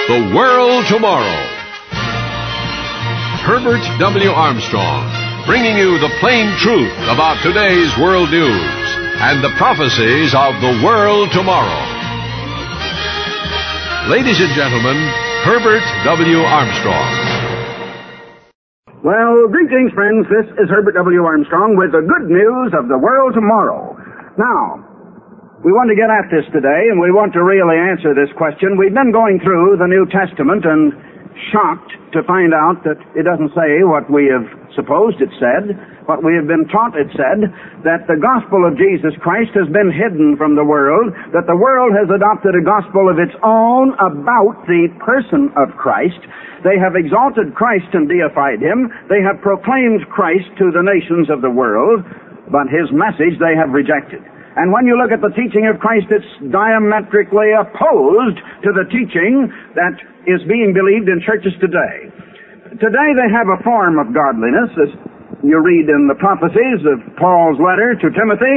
The World Tomorrow. Herbert W. Armstrong, bringing you the plain truth about today's world news and the prophecies of the world tomorrow. Ladies and gentlemen, Herbert W. Armstrong. Well, greetings, friends. This is Herbert W. Armstrong with the good news of the world tomorrow. Now, we want to get at this today, and we want to really answer this question. We've been going through the New Testament and shocked to find out that it doesn't say what we have supposed it said, what we have been taught it said, that the gospel of Jesus Christ has been hidden from the world, that the world has adopted a gospel of its own about the person of Christ. They have exalted Christ and deified him. They have proclaimed Christ to the nations of the world, but his message they have rejected. And when you look at the teaching of Christ, it's diametrically opposed to the teaching that is being believed in churches today. Today they have a form of godliness, as you read in the prophecies of Paul's letter to Timothy.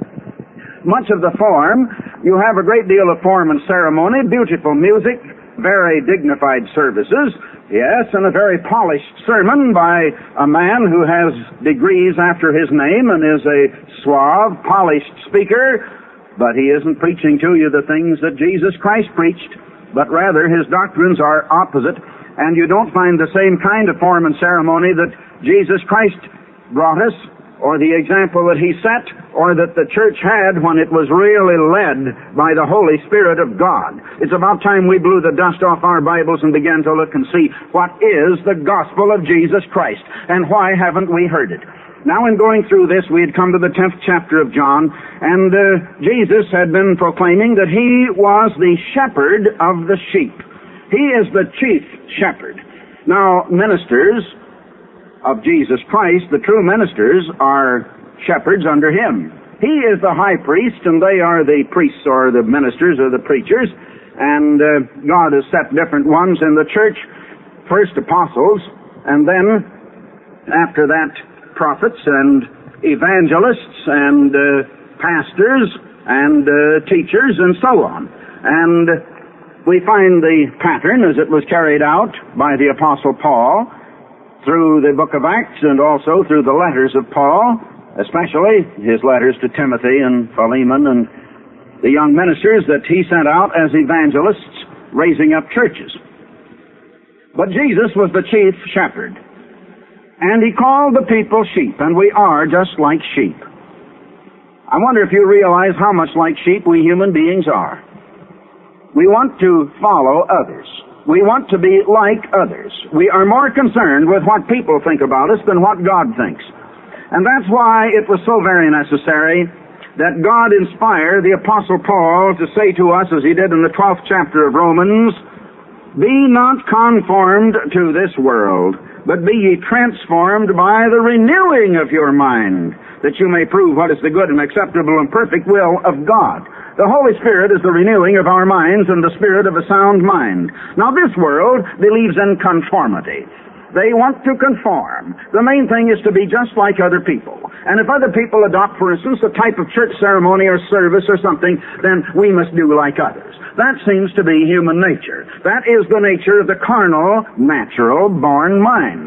Much of the form, you have a great deal of form and ceremony, beautiful music, very dignified services, yes, and a very polished sermon by a man who has degrees after his name and is a suave, polished speaker, but he isn't preaching to you the things that Jesus Christ preached, but rather his doctrines are opposite, and you don't find the same kind of form and ceremony that Jesus Christ brought us, or the example that he set, or that the church had when it was really led by the Holy Spirit of God. It's about time we blew the dust off our Bibles and began to look and see what is the gospel of Jesus Christ, and why haven't we heard it? Now, in going through this, we had come to the 10th chapter of John, and Jesus had been proclaiming that he was the shepherd of the sheep. He is the chief shepherd. Now, ministers of Jesus Christ, the true ministers, are shepherds under him. He is the high priest, and they are the priests or the ministers or the preachers, and God has set different ones in the church, first apostles, and then after that prophets and evangelists and pastors and teachers and so on. And we find the pattern as it was carried out by the Apostle Paul through the book of Acts and also through the letters of Paul, especially his letters to Timothy and Philemon and the young ministers that he sent out as evangelists raising up churches. But Jesus was the chief shepherd. And he called the people sheep, and we are just like sheep. I wonder if you realize how much like sheep we human beings are. We want to follow others. We want to be like others. We are more concerned with what people think about us than what God thinks. And that's why it was so very necessary that God inspired the Apostle Paul to say to us, as he did in the 12th chapter of Romans, "Be not conformed to this world, but be ye transformed by the renewing of your mind, that you may prove what is the good and acceptable and perfect will of God." The Holy Spirit is the renewing of our minds and the spirit of a sound mind. Now, this world believes in conformity. They want to conform. The main thing is to be just like other people. And if other people adopt, for instance, a type of church ceremony or service or something, then we must do like others. That seems to be human nature. That is the nature of the carnal, natural, born mind.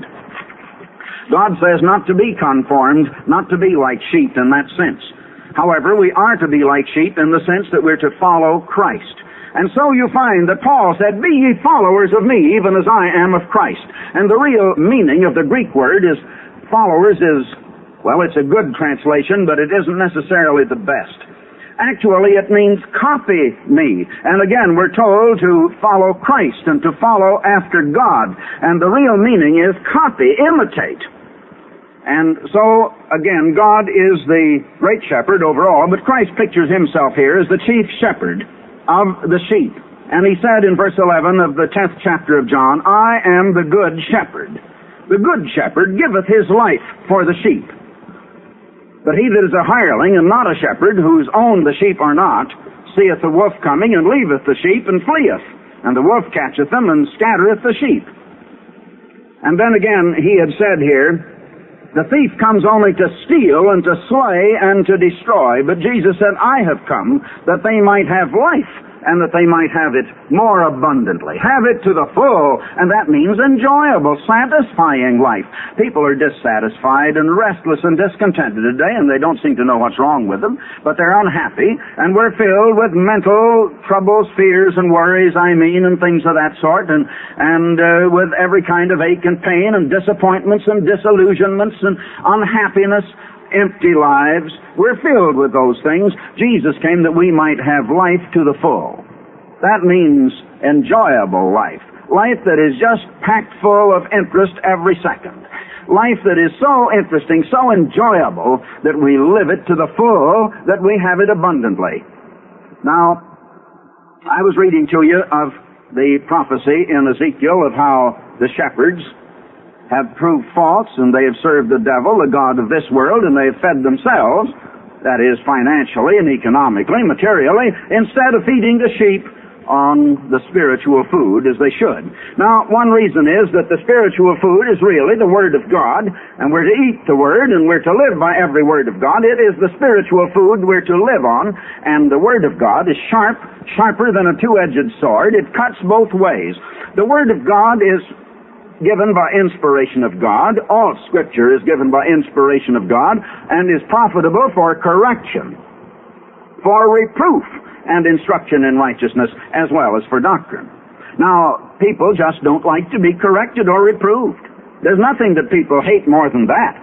God says not to be conformed, not to be like sheep in that sense. However, we are to be like sheep in the sense that we're to follow Christ. And so you find that Paul said, "Be ye followers of me, even as I am of Christ." And the real meaning of the Greek word is, followers is, well, it's a good translation, but it isn't necessarily the best. Actually, it means copy me. And again, we're told to follow Christ and to follow after God. And the real meaning is copy, imitate. And so, again, God is the great shepherd over all, but Christ pictures himself here as the chief shepherd of the sheep. And he said in verse 11 of the 10th chapter of John, "I am the good shepherd. The good shepherd giveth his life for the sheep. But he that is a hireling and not a shepherd, whose own the sheep are not, seeth the wolf coming, and leaveth the sheep, and fleeth. And the wolf catcheth them, and scattereth the sheep." And then again, he had said here, "The thief comes only to steal, and to slay, and to destroy. But Jesus said, I have come, that they might have life, and that they might have it more abundantly. Have it to the full, and that means enjoyable, satisfying life. People are dissatisfied and restless and discontented today, and they don't seem to know what's wrong with them, but they're unhappy, and we're filled with mental troubles, fears, and worries, and things of that sort, and with every kind of ache and pain and disappointments and disillusionments and unhappiness, empty lives. We're filled with those things. Jesus came that we might have life to the full. That means enjoyable life. Life that is just packed full of interest every second. Life that is so interesting, so enjoyable, that we live it to the full, that we have it abundantly. Now, I was reading to you of the prophecy in Ezekiel of how the shepherds have proved false, and they have served the devil, the god of this world, and they have fed themselves, that is, financially and economically, materially, instead of feeding the sheep on the spiritual food as they should. Now, one reason is that the spiritual food is really the Word of God, and we're to eat the Word, and we're to live by every Word of God. It is the spiritual food we're to live on, and the Word of God is sharper than a two-edged sword. It cuts both ways. The Word of God is given by inspiration of God. All Scripture is given by inspiration of God and is profitable for correction, for reproof, and instruction in righteousness, as well as for doctrine. Now, people just don't like to be corrected or reproved. There's nothing that people hate more than that.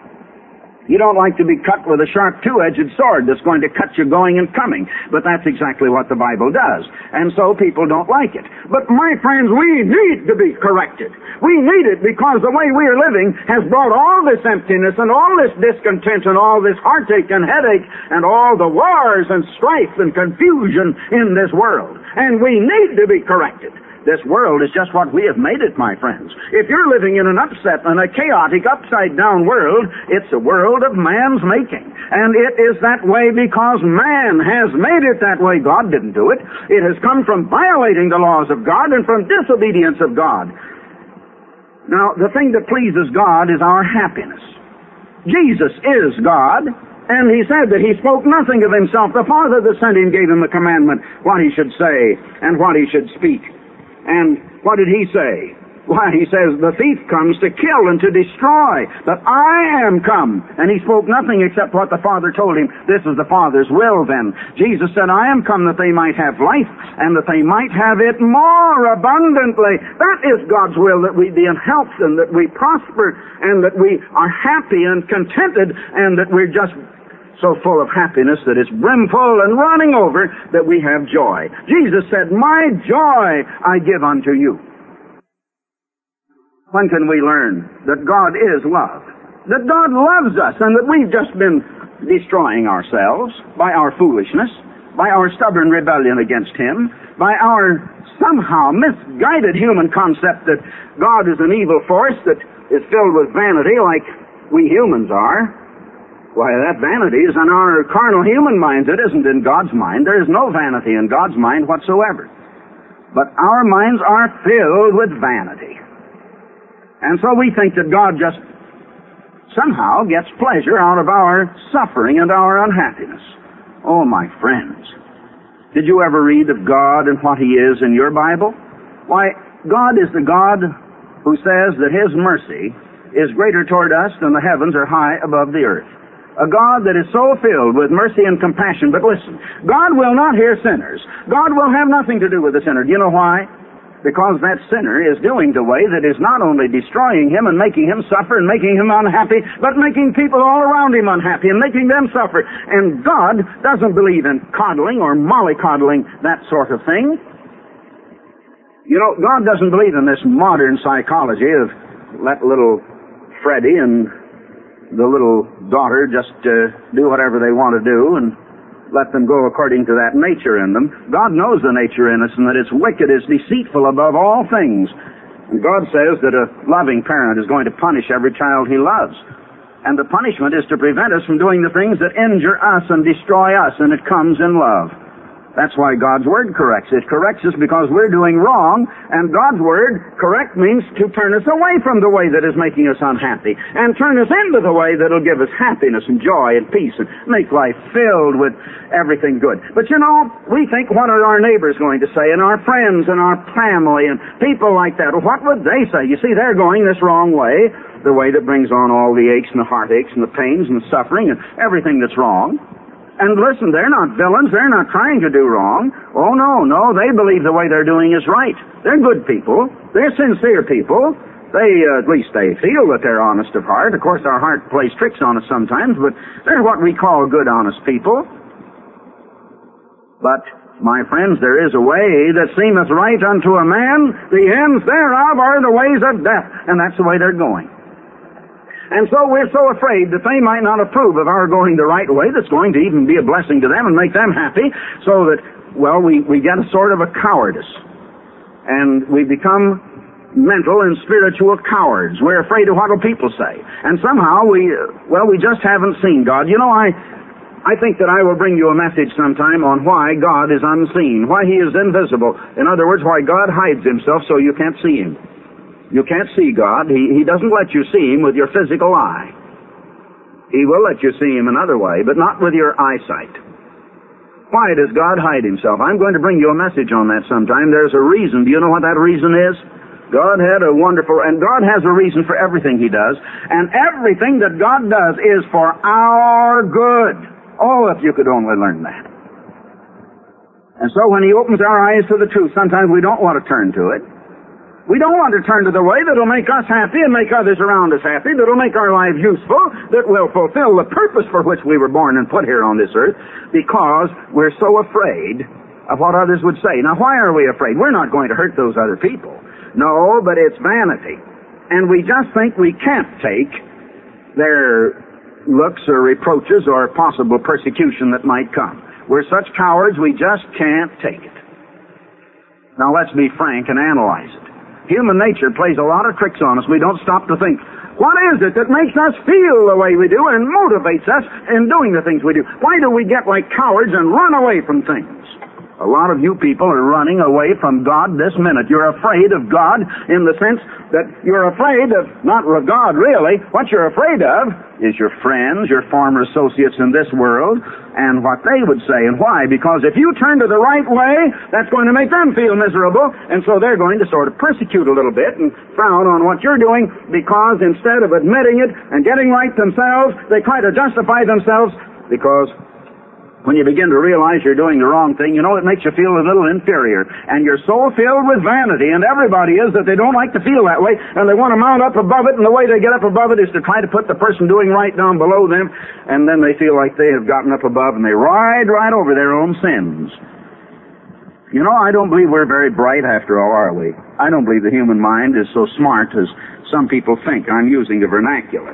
You don't like to be cut with a sharp two-edged sword that's going to cut you going and coming. But that's exactly what the Bible does. And so people don't like it. But my friends, we need to be corrected. We need it because the way we are living has brought all this emptiness and all this discontent and all this heartache and headache and all the wars and strife and confusion in this world. And we need to be corrected. This world is just what we have made it, my friends. If you're living in an upset and a chaotic, upside-down world, it's a world of man's making. And it is that way because man has made it that way. God didn't do it. It has come from violating the laws of God and from disobedience of God. Now, the thing that pleases God is our happiness. Jesus is God, and He said that He spoke nothing of Himself. The Father that sent Him gave Him the commandment, what He should say and what He should speak. And what did He say? Why, He says, the thief comes to kill and to destroy, but I am come. And He spoke nothing except what the Father told Him. This is the Father's will then. Jesus said, I am come that they might have life, and that they might have it more abundantly. That is God's will, that we be in health, and that we prosper, and that we are happy and contented, and that we're just so full of happiness that it's brimful and running over that we have joy. Jesus said, my joy I give unto you. When can we learn that God is love? That God loves us and that we've just been destroying ourselves by our foolishness, by our stubborn rebellion against Him, by our somehow misguided human concept that God is an evil force that is filled with vanity like we humans are. Why, that vanity is in our carnal human minds. It isn't in God's mind. There is no vanity in God's mind whatsoever. But our minds are filled with vanity. And so we think that God just somehow gets pleasure out of our suffering and our unhappiness. Oh, my friends, did you ever read of God and what He is in your Bible? Why, God is the God who says that His mercy is greater toward us than the heavens are high above the earth. A God that is so filled with mercy and compassion. But listen, God will not hear sinners. God will have nothing to do with the sinner. Do you know why? Because that sinner is doing the way that is not only destroying him and making him suffer and making him unhappy, but making people all around him unhappy and making them suffer. And God doesn't believe in coddling or mollycoddling, that sort of thing. You know, God doesn't believe in this modern psychology of let little Freddie and the little daughter just do whatever they want to do and let them go according to that nature in them. God knows the nature in us and that it's wicked, it's deceitful above all things. And God says that a loving parent is going to punish every child He loves. And the punishment is to prevent us from doing the things that injure us and destroy us, and it comes in love. That's why God's Word corrects. It corrects us because we're doing wrong, and God's Word, correct, means to turn us away from the way that is making us unhappy, and turn us into the way that will give us happiness and joy and peace and make life filled with everything good. But you know, we think, what are our neighbors going to say, and our friends and our family and people like that? Well, what would they say? You see, they're going this wrong way, the way that brings on all the aches and the heartaches and the pains and the suffering and everything that's wrong. And listen, they're not villains. They're not trying to do wrong. Oh, no. They believe the way they're doing is right. They're good people. They're sincere people. At least they feel that they're honest of heart. Of course, our heart plays tricks on us sometimes, but they're what we call good, honest people. But, my friends, there is a way that seemeth right unto a man. The ends thereof are the ways of death. And that's the way they're going. And so we're so afraid that they might not approve of our going the right way that's going to even be a blessing to them and make them happy, so that, well, we get a sort of a cowardice. And we become mental and spiritual cowards. We're afraid of what will people say. And somehow we just haven't seen God. You know, I think that I will bring you a message sometime on why God is unseen, why He is invisible. In other words, why God hides Himself so you can't see Him. You can't see God. He doesn't let you see Him with your physical eye. He will let you see Him another way, but not with your eyesight. Why does God hide Himself? I'm going to bring you a message on that sometime. There's a reason. Do you know what that reason is? God has a reason for everything He does, and everything that God does is for our good. Oh, if you could only learn that. And so when He opens our eyes to the truth, sometimes we don't want to turn to it. We don't want to turn to the way that will make us happy and make others around us happy, that will make our lives useful, that will fulfill the purpose for which we were born and put here on this earth, because we're so afraid of what others would say. Now, why are we afraid? We're not going to hurt those other people. No, but it's vanity. And we just think we can't take their looks or reproaches or possible persecution that might come. We're such cowards, we just can't take it. Now, let's be frank and analyze it. Human nature plays a lot of tricks on us. We don't stop to think, what is it that makes us feel the way we do and motivates us in doing the things we do? Why do we get like cowards and run away from things? A lot of you people are running away from God this minute. You're afraid of God in the sense that you're afraid of, not of God really. What you're afraid of is your friends, your former associates in this world, and what they would say. And why? Because if you turn to the right way, that's going to make them feel miserable, and so they're going to sort of persecute a little bit and frown on what you're doing, because instead of admitting it and getting right themselves, they try to justify themselves, because when you begin to realize you're doing the wrong thing, you know, it makes you feel a little inferior. And you're so filled with vanity, and everybody is, that they don't like to feel that way, and they want to mount up above it, and the way they get up above it is to try to put the person doing right down below them, and then they feel like they have gotten up above, and they ride right over their own sins. You know, I don't believe we're very bright after all, are we? I don't believe the human mind is so smart as some people think. I'm using the vernacular.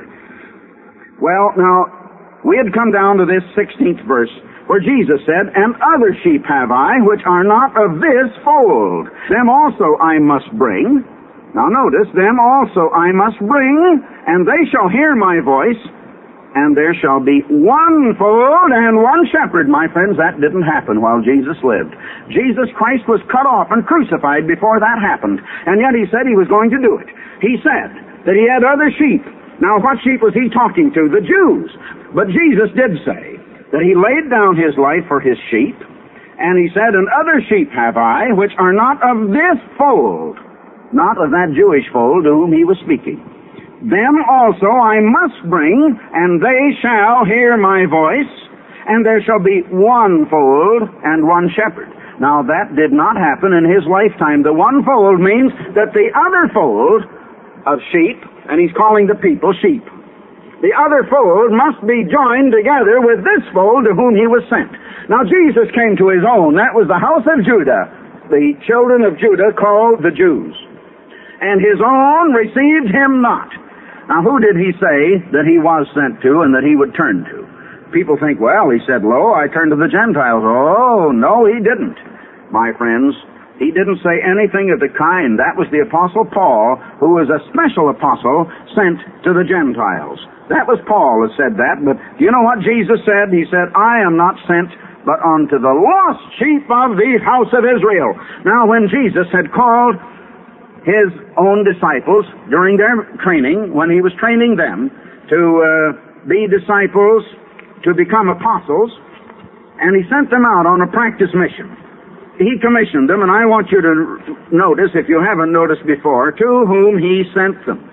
Well, now, we had come down to this 16th verse, where Jesus said, "And other sheep have I, which are not of this fold. Them also I must bring." Now notice, "Them also I must bring, and they shall hear my voice, and there shall be one fold and one shepherd." My friends, that didn't happen while Jesus lived. Jesus Christ was cut off and crucified before that happened, and yet He said He was going to do it. He said that He had other sheep. Now, what sheep was He talking to? The Jews. But Jesus did say that He laid down His life for His sheep, and He said, "And other sheep have I, which are not of this fold," not of that Jewish fold to whom He was speaking. "Them also I must bring, and they shall hear my voice, and there shall be one fold and one shepherd." Now, that did not happen in His lifetime. The one fold means that the other fold of sheep, and He's calling the people sheep, the other fold must be joined together with this fold to whom He was sent. Now, Jesus came to His own. That was the house of Judah, the children of Judah called the Jews. And His own received Him not. Now, who did He say that He was sent to and that He would turn to? People think, well, He said, "Lo, I turn to the Gentiles." Oh, no, He didn't. My friends, He didn't say anything of the kind. That was the Apostle Paul, who was a special apostle sent to the Gentiles. That was Paul that said that, but do you know what Jesus said? He said, "I am not sent but unto the lost sheep of the house of Israel. Now, when Jesus had called his own disciples during their training, when he was training them to be disciples, to become apostles, and he sent them out on a practice mission. He commissioned them, and I want you to notice, if you haven't noticed before, to whom he sent them.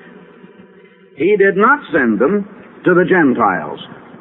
He did not send them to the Gentiles.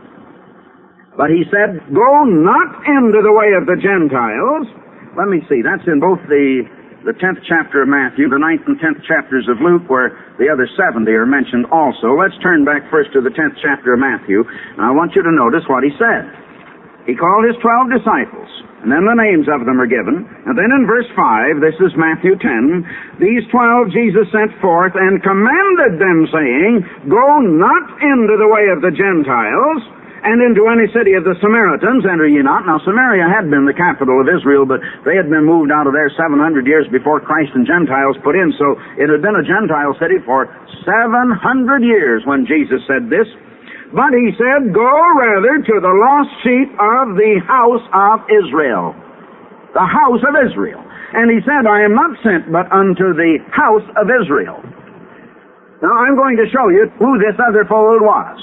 But he said, go not into the way of the Gentiles. Let me see, that's in both the 10th chapter of Matthew, the 9th and 10th chapters of Luke, where the other 70 are mentioned also. Let's turn back first to the 10th chapter of Matthew, and I want you to notice what he said. He called his 12 disciples, and then the names of them are given. And then in verse 5, this is Matthew 10, these 12 Jesus sent forth and commanded them, saying, go not into the way of the Gentiles, and into any city of the Samaritans enter ye not. Now, Samaria had been the capital of Israel, but they had been moved out of there 700 years before Christ and Gentiles put in, so it had been a Gentile city for 700 years when Jesus said this. But he said, go rather to the lost sheep of the house of Israel. The house of Israel. And he said, I am not sent but unto the house of Israel. Now, I'm going to show you who this other fold was.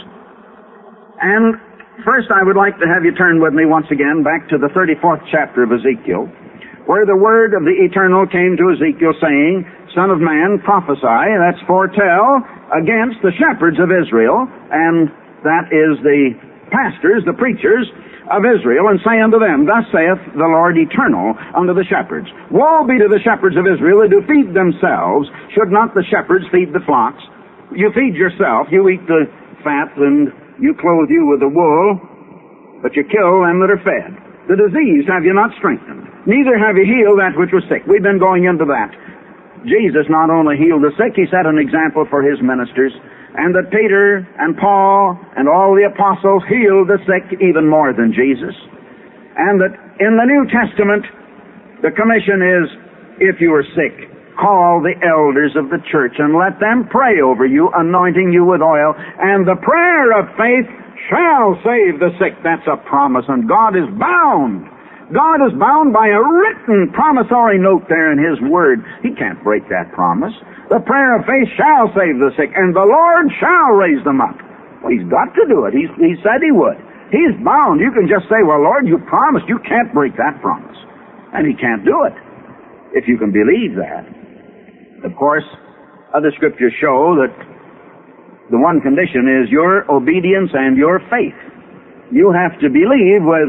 And first, I would like to have you turn with me once again back to the 34th chapter of Ezekiel, where the word of the Eternal came to Ezekiel saying, Son of man, prophesy, that's foretell, against the shepherds of Israel, and that is the pastors, the preachers of Israel, and say unto them, Thus saith the Lord Eternal unto the shepherds, Woe be to the shepherds of Israel that do feed themselves. Should not the shepherds feed the flocks? You feed yourself, you eat the fat, and you clothe you with the wool, but you kill them that are fed. The disease have you not strengthened, neither have you healed that which was sick. We've been going into that. Jesus not only healed the sick, he set an example for his ministers, and that Peter and Paul and all the apostles healed the sick even more than Jesus. And that in the New Testament, the commission is, if you are sick, call the elders of the church and let them pray over you, anointing you with oil, and the prayer of faith shall save the sick. That's a promise, and God is bound. God is bound by a written promissory note there in His Word. He can't break that promise. The prayer of faith shall save the sick, and the Lord shall raise them up. Well, He's got to do it. He said He would. He's bound. You can just say, well, Lord, you promised. You can't break that promise. And He can't do it, if you can believe that. Of course, other scriptures show that the one condition is your obedience and your faith. You have to believe with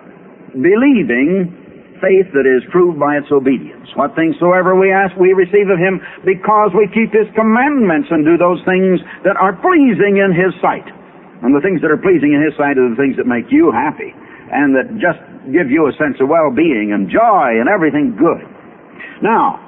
believing faith that is proved by its obedience. What things soever we ask, we receive of Him, because we keep His commandments and do those things that are pleasing in His sight. And the things that are pleasing in His sight are the things that make you happy and that just give you a sense of well-being and joy and everything good. Now,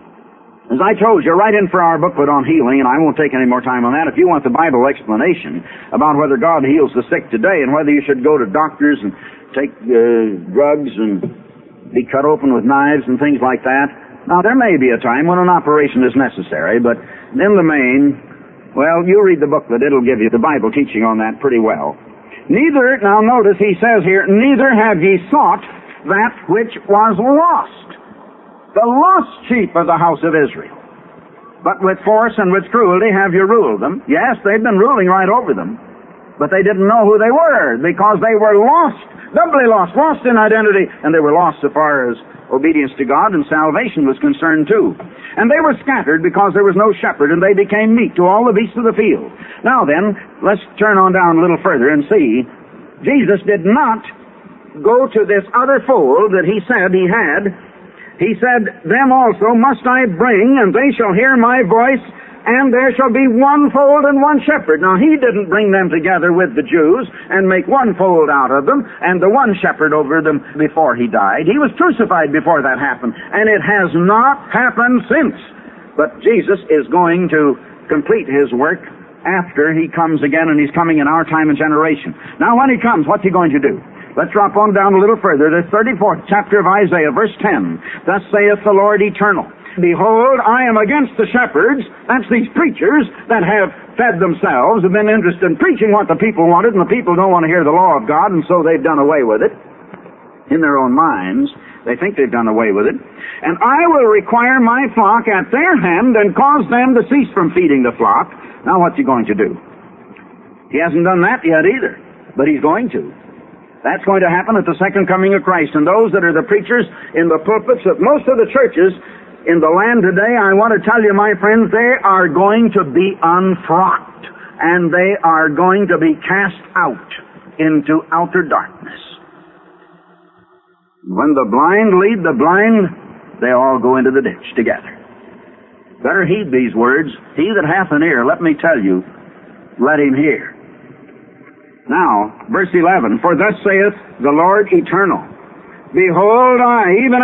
as I told you, write in for our booklet on healing, and I won't take any more time on that. If you want the Bible explanation about whether God heals the sick today and whether you should go to doctors and take drugs and be cut open with knives and things like that. Now, there may be a time when an operation is necessary, but in the main, well, you read the booklet. It'll give you the Bible teaching on that pretty well. Neither, now notice he says here, neither have ye sought that which was lost. The lost sheep of the house of Israel. But with force and with cruelty have you ruled them. Yes, they've been ruling right over them. But they didn't know who they were, because they were lost, doubly lost, lost in identity, and they were lost so far as obedience to God and salvation was concerned too. And they were scattered because there was no shepherd, and they became meat to all the beasts of the field. Now then, let's turn on down a little further and see. Jesus did not go to this other fold that He said He had. He said, Them also must I bring, and they shall hear my voice, and there shall be one fold and one shepherd. Now, He didn't bring them together with the Jews and make one fold out of them and the one shepherd over them before He died. He was crucified before that happened, and it has not happened since. But Jesus is going to complete His work after He comes again, and He's coming in our time and generation. Now, when He comes, what's He going to do? Let's drop on down a little further. The 34th chapter of Isaiah, verse 10. Thus saith the Lord Eternal, Behold, I am against the shepherds, that's these preachers that have fed themselves, have been interested in preaching what the people wanted, and the people don't want to hear the law of God, and so they've done away with it. in their own minds. They think they've done away with it. And I will require my flock at their hand and cause them to cease from feeding the flock. Now what's he going to do? He hasn't done that yet either, but he's going to. That's going to happen at the second coming of Christ. And those that are the preachers in the pulpits of most of the churches in the land today, I want to tell you, my friends, they are going to be unfrocked. And they are going to be cast out into outer darkness. When the blind lead the blind, they all go into the ditch together. Better heed these words. He that hath an ear, let me tell you, let him hear. Now, verse 11, for thus saith the Lord eternal, behold, I, even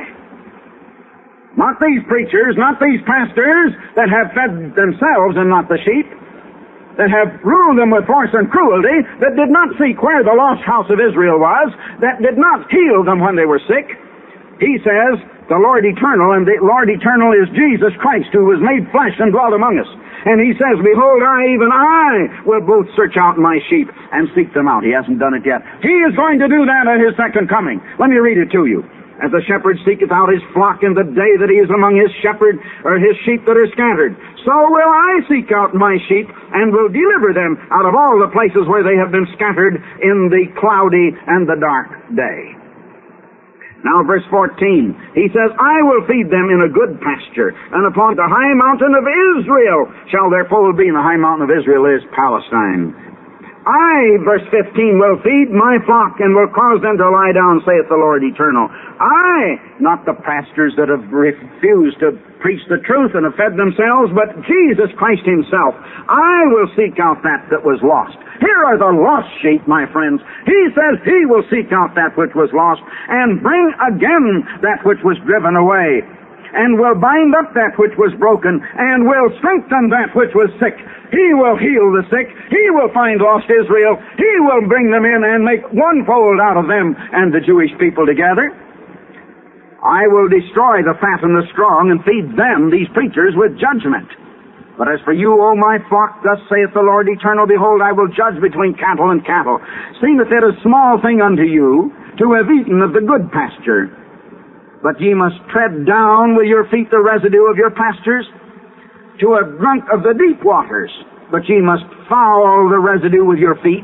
I, not these preachers, not these pastors that have fed themselves and not the sheep, that have ruled them with force and cruelty, that did not seek where the lost house of Israel was, that did not heal them when they were sick. He says, the Lord eternal, and the Lord eternal is Jesus Christ, who was made flesh and dwelt among us. And he says, behold, I, even I, will both search out my sheep and seek them out. He hasn't done it yet. He is going to do that at his second coming. Let me read it to you. As the shepherd seeketh out his flock in the day that he is among his shepherd, or his sheep that are scattered, so will I seek out my sheep, and will deliver them out of all the places where they have been scattered in the cloudy and the dark day. Now verse 14, he says, I will feed them in a good pasture, and upon the high mountain of Israel shall their fold be. And the high mountain of Israel is Palestine. I, verse 15, will feed my flock, and will cause them to lie down, saith the Lord eternal. I, not the pastors that have refused to preach the truth and have fed themselves, but Jesus Christ himself. I will seek out that was lost. Here are the lost sheep, my friends. He says he will seek out that which was lost, and bring again that which was driven away, and will bind up that which was broken, and will strengthen that which was sick. He will heal the sick. He will find lost Israel. He will bring them in and make one fold out of them and the Jewish people together. I will destroy the fat and the strong, and feed them, these preachers, with judgment. But as for you, O my flock, thus saith the Lord eternal, behold, I will judge between cattle and cattle. Seemeth it a small thing unto you to have eaten of the good pasture, but ye must tread down with your feet the residue of your pastures, to have drunk of the deep waters, but ye must foul the residue with your feet.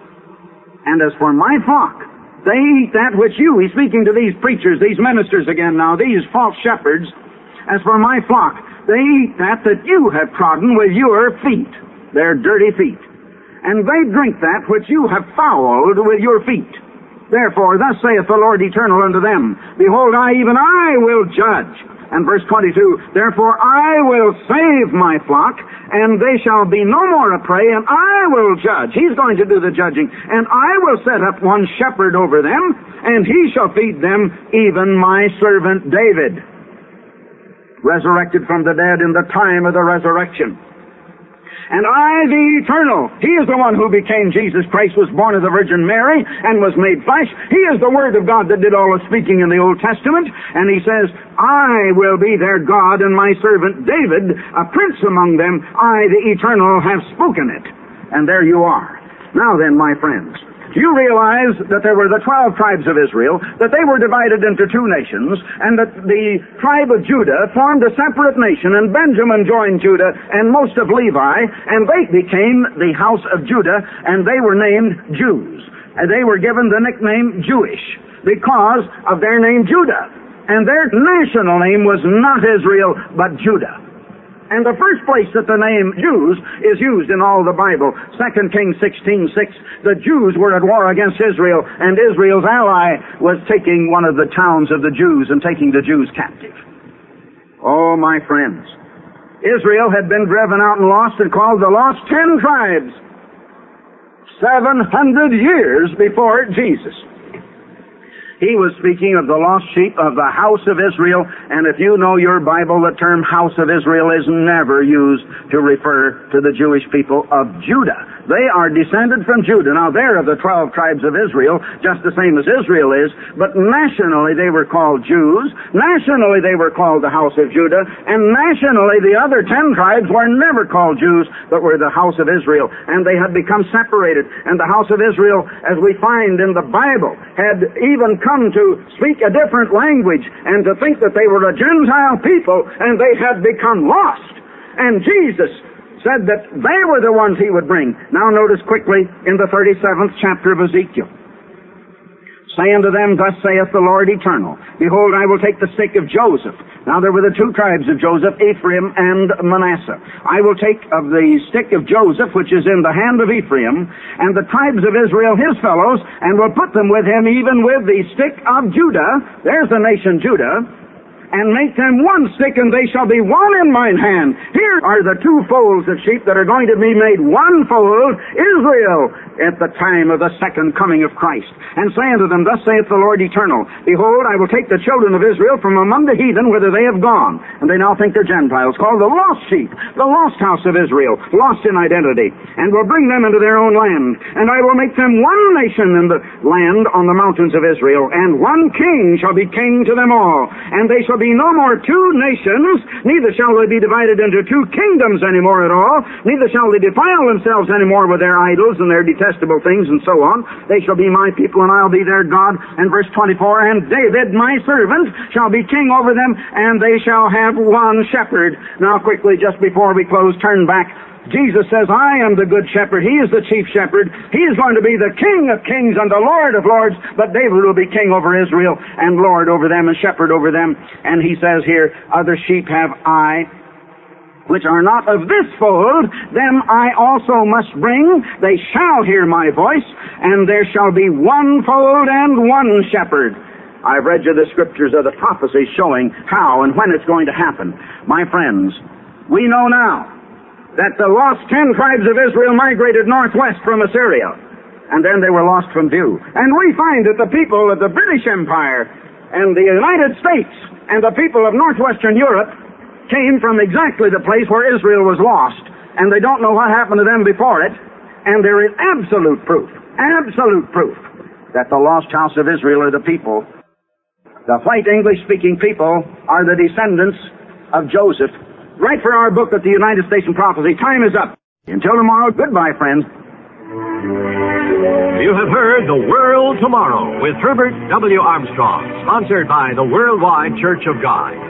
And as for my flock, they eat that which you, he's speaking to these preachers, these ministers again now, these false shepherds, as for my flock, they eat that you have trodden with your feet, their dirty feet. And they drink that which you have fouled with your feet. Therefore, thus saith the Lord eternal unto them, behold, I, even I, will judge. And verse 22, therefore I will save my flock, and they shall be no more a prey, and I will judge. He's going to do the judging. And I will set up one shepherd over them, and he shall feed them, even my servant David, resurrected from the dead in the time of the resurrection. And I, the eternal, he is the one who became Jesus Christ, was born of the Virgin Mary, and was made flesh. He is the Word of God that did all the speaking in the Old Testament. And he says, I will be their God, and my servant David, a prince among them, I, the eternal, have spoken it. And there you are. Now then, my friends, do you realize that there were the 12 tribes of Israel, that they were divided into two nations, and that the tribe of Judah formed a separate nation, and Benjamin joined Judah and most of Levi, and they became the house of Judah, and they were named Jews. And they were given the nickname Jewish because of their name Judah. And their national name was not Israel, but Judah. And the first place that the name Jews is used in all the Bible, 2 Kings 16:6, the Jews were at war against Israel, and Israel's ally was taking one of the towns of the Jews and taking the Jews captive. Oh, my friends, Israel had been driven out and lost and called the Lost 10 Tribes 700 years before Jesus. He was speaking of the lost sheep of the house of Israel, and if you know your Bible, the term house of Israel is never used to refer to the Jewish people of Judah. They are descended from Judah. Now, they're of the 12 tribes of Israel, just the same as Israel is, but nationally they were called Jews, nationally they were called the house of Judah, and nationally the other 10 tribes were never called Jews, but were the house of Israel, and they had become separated. And the house of Israel, as we find in the Bible, had even come to speak a different language and to think that they were a Gentile people and they had become lost. And Jesus said that they were the ones he would bring. Now notice quickly in the 37th chapter of Ezekiel. Say unto them, thus saith the Lord Eternal, behold, I will take the stick of Joseph. Now there were the two tribes of Joseph, Ephraim and Manasseh. I will take of the stick of Joseph, which is in the hand of Ephraim, and the tribes of Israel, his fellows, and will put them with him, even with the stick of Judah. There's the nation Judah. And make them one stick, and they shall be one in mine hand. Here are the two folds of sheep that are going to be made one fold, Israel, at the time of the second coming of Christ. And say unto them, thus saith the Lord Eternal, behold, I will take the children of Israel from among the heathen, whither they have gone. And they now think they're Gentiles, called the lost sheep, the lost house of Israel, lost in identity, and will bring them into their own land. And I will make them one nation in the land on the mountains of Israel, and one king shall be king to them all. And they shall be no more two nations, neither shall they be divided into two kingdoms anymore at all, neither shall they defile themselves anymore with their idols and their detestable things and so on. They shall be my people, and I'll be their God. And verse 24, and David, my servant, shall be king over them, and they shall have one shepherd. Now quickly, just before we close, turn back. Jesus says, I am the good shepherd. He is the chief shepherd. He is going to be the King of kings and the Lord of lords, but David will be king over Israel and Lord over them and shepherd over them. And he says here, other sheep have I, which are not of this fold, them I also must bring. They shall hear my voice, and there shall be one fold and one shepherd. I've read you the scriptures of the prophecy showing how and when it's going to happen. My friends, we know now that the lost 10 tribes of Israel migrated northwest from Assyria, and then they were lost from view. And we find that the people of the British Empire and the United States and the people of northwestern Europe came from exactly the place where Israel was lost, and they don't know what happened to them before it, and there is absolute proof that the lost house of Israel are the people. The white English-speaking people are the descendants of Joseph. Write for our book at the United Station Prophecy. Time is up. Until tomorrow, goodbye, friends. You have heard The World Tomorrow with Herbert W. Armstrong, sponsored by the Worldwide Church of God.